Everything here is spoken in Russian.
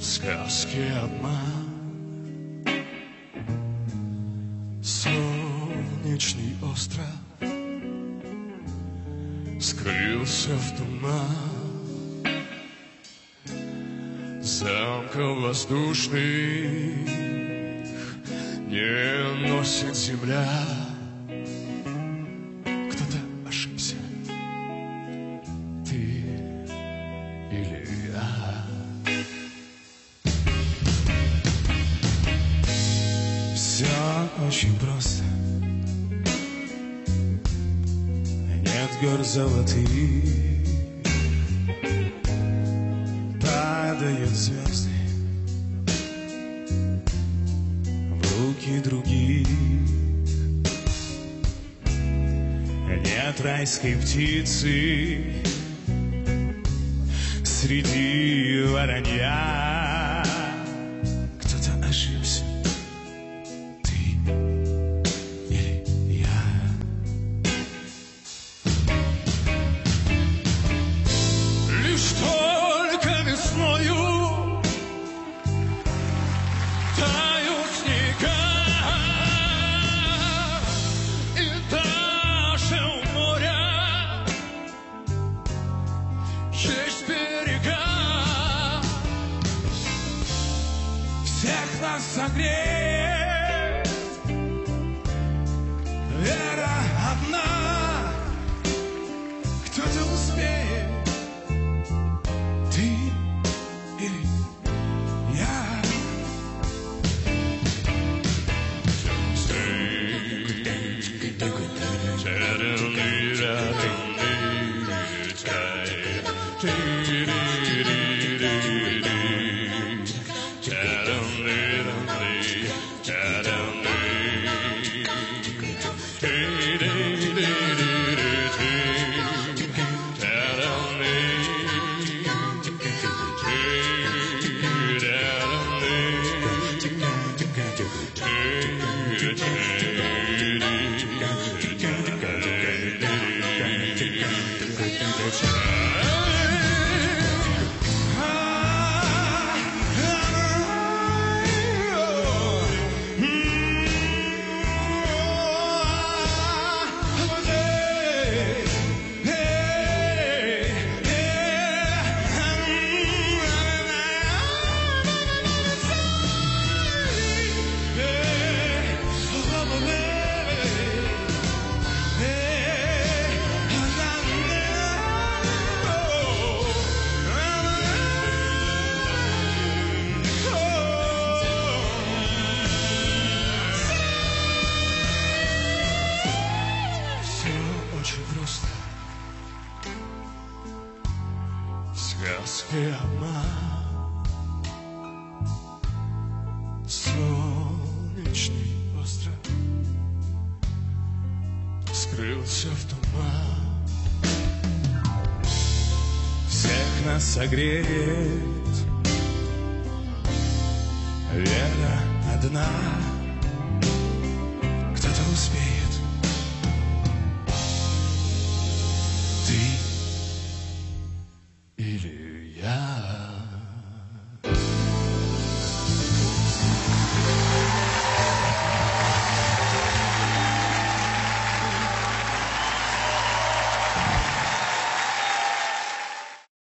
Сказки обман, солнечный остров скрылся в туман замков воздушных, не носит земля. Кто-то ошибся, ты или я. Все очень просто. Нет гор золотых, падают звезды в руки других. Нет райской птицы среди воронья. Кто-то ошибся, ты или я. Лишь только весною тают снега, и даже у моря есть берега. Всех нас согреет вера одна. Кто-то успеет, ты или я. Сказки обман, солнечный остров скрылся в туман. Всех нас согреет вера одна. Кто-то успеет, ты